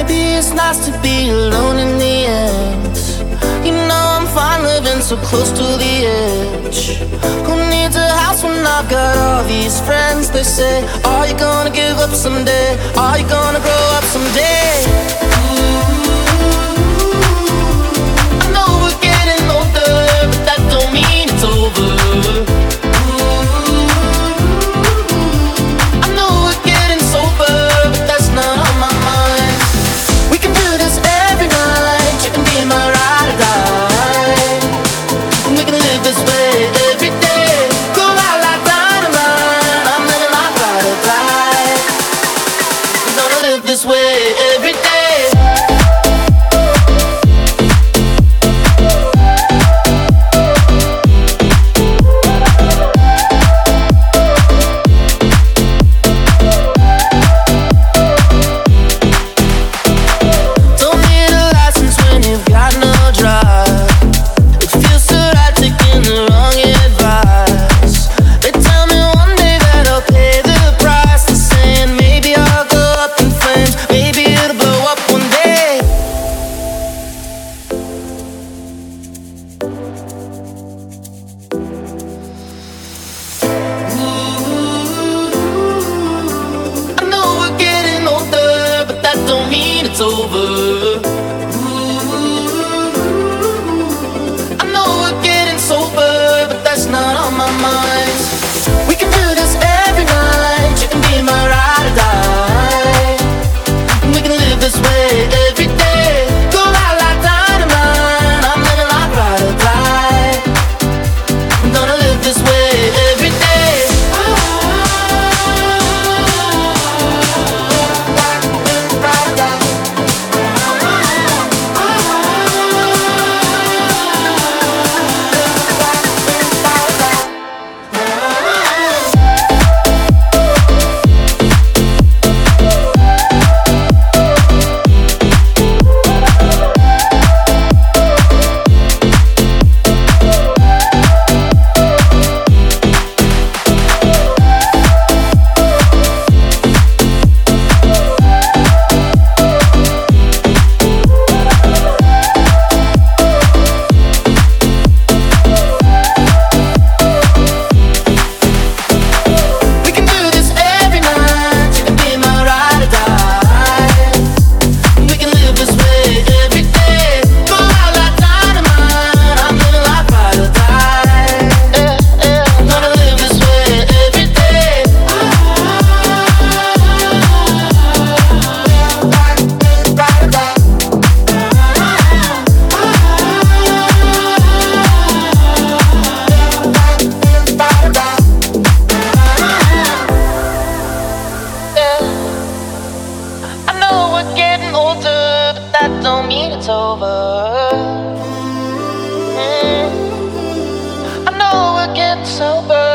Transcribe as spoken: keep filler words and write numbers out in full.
maybe it's nice to be alone in the end. You know I'm fine living so close to the edge. Who needs a house when I've got all these friends? They say, are you gonna give up someday? Are you gonna grow up someday? I know we're getting older, but that don't mean it's over. I know we're getting sober, but that's not on my mind. We can do this every night. You can be my ride or die. We can live this way every day. Go out like dynamite. I'm living my ride or die. We're gonna live this way every day. It's over. I know we're getting sober, but that's not on my mind. We can do this every night. You can be my ride or die. We can live this way every day. Go out like dynamite. I'm living like ride or die. I'm gonna live this way every day. That don't mean it's over. Mm. I know we're getting sober.